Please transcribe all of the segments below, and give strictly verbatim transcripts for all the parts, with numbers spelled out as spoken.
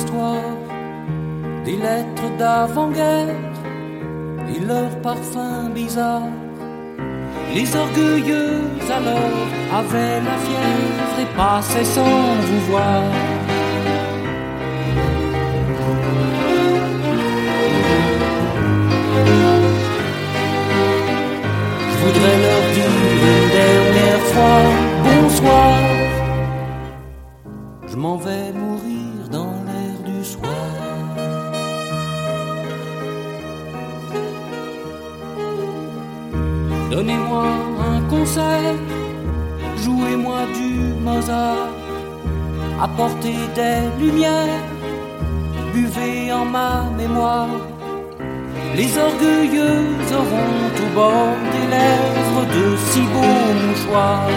histoire, des lettres d'avant-guerre et leurs parfums bizarres. Les orgueilleux alors avaient la fièvre et passaient sans vous voir. Je voudrais leur dire une dernière fois bonsoir. Je m'en vais mourir dans l'air du soir. Donnez-moi un concert, jouez-moi du Mozart, apportez des lumières, buvez en ma mémoire. Les orgueilleux auront au bord des lèvres de si beaux mouchoirs.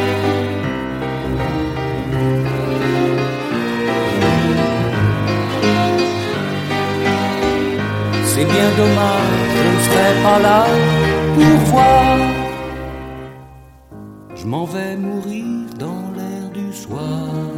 C'est bien dommage, je ne serai pas là pour voir. Je m'en vais mourir dans l'air du soir.